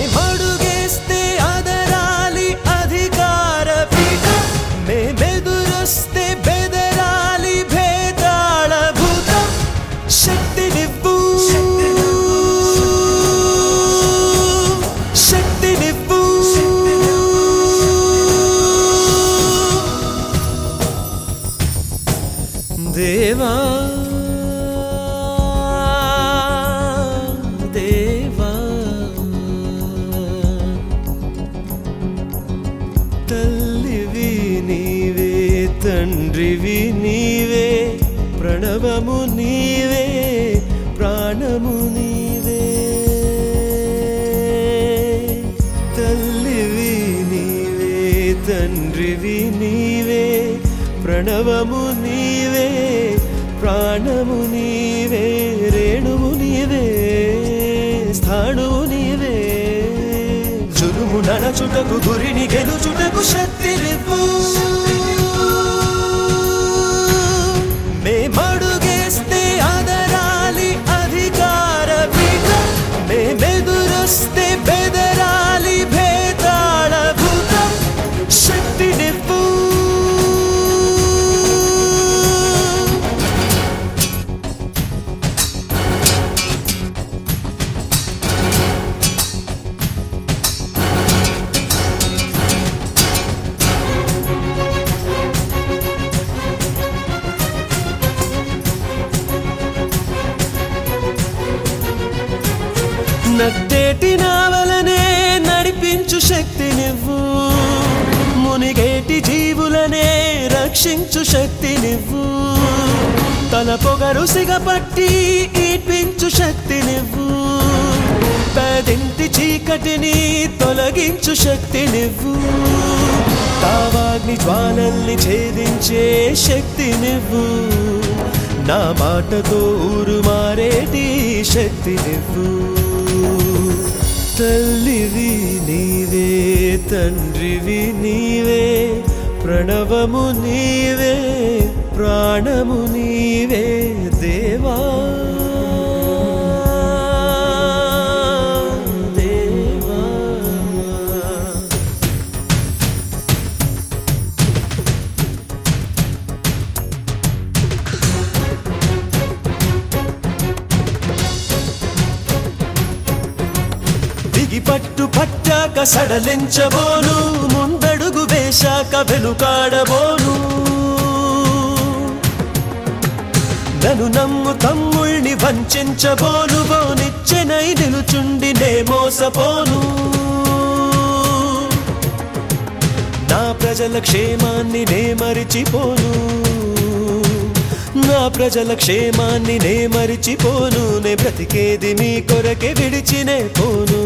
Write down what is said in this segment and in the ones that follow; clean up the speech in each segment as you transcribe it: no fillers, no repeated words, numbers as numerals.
మేమడుగేస్తే అదరాలి అధికార పీఠం, మేమెదురొస్తే బెదరాలి భేదాళ భూతం. శక్తినివ్వు, శక్తినివ్వు, దేవా దేవా. తల్లివి నీవే, తండ్రివి నీవే, ప్రణవము నీవే, ప్రాణము నీవే. తల్లివి నీవే, తండ్రివి నీవే, ప్రణవము నీవే, ప్రాణము నీవే. రేణువు నీవే, స్థాణువు నీవే. జులుము నడచుటకు, గురిని గెలుచుటకు శక్తినివ్వు. మేమడుగేస్తే అదరాలి అధికార పీఠం, మేమెదురొస్తే బెదరాలి భేదాళ భూతం. శక్తినివ్వు. నట్టేటి నావలనే నడిపించు శక్తినివ్వు, మునిగేటి జీవులనే రక్షించు శక్తినివ్వు. తల పొగరు సిగపట్టి ఈడ్పించు శక్తినివ్వు, పేదింటి చీకటిని తొలగించు శక్తినివ్వు. తావాగ్ని జ్వాలల్ని ఛేదించే శక్తినివ్వు, నా మాటతో ఊరు మారేటి శక్తినివ్వు. తల్లివి నీవే, తండ్రివి నీవే, ప్రణవము నీవే, ప్రాణము నీవే. దేవా దేవా. పట్టు పట్టాక సడలించబోను, ముందడుగు వేశాక వెనుకాడబోను. నన్ను నమ్ము తమ్ముల్ని వంచబోను, బోనిచ్చెనై నిలుచుండి నే మోసపోను. నా ప్రజల క్షేమాన్ని నే మరిచిపోను, నా ప్రజల క్షేమాన్ని నే మరిచిపోను. నే బ్రతికేది మీ కొరకే, విడిచినే పోను.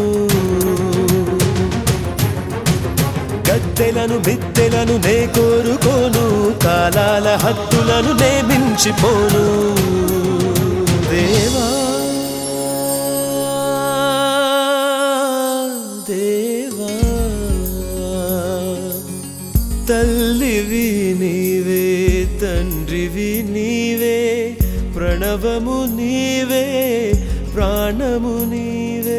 గద్దెలను మిద్దెలను నే కోరుకోను, కాలాల హద్దులను నే మించిపోను. దేవా దేవా. తల్లివి నీవే, తండ్రివి నీవే, ప్రణవము నీవే, ప్రాణము నీవే.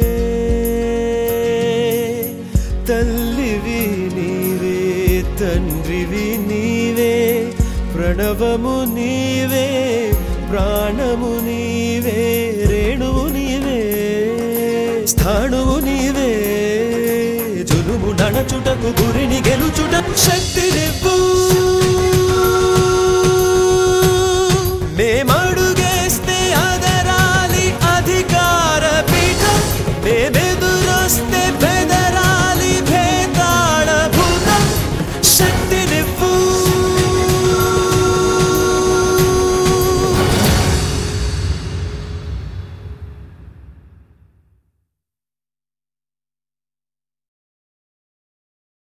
తల్లివి నీవే, తండ్రివి నీవే, ప్రణవము నీవే, ప్రాణము నీవే. రేణువు నీవే, స్థాణువు నీవే. జులుము నడచుటకు, గురిని గెలుచుటకు శక్తినివ్వు. మేమడు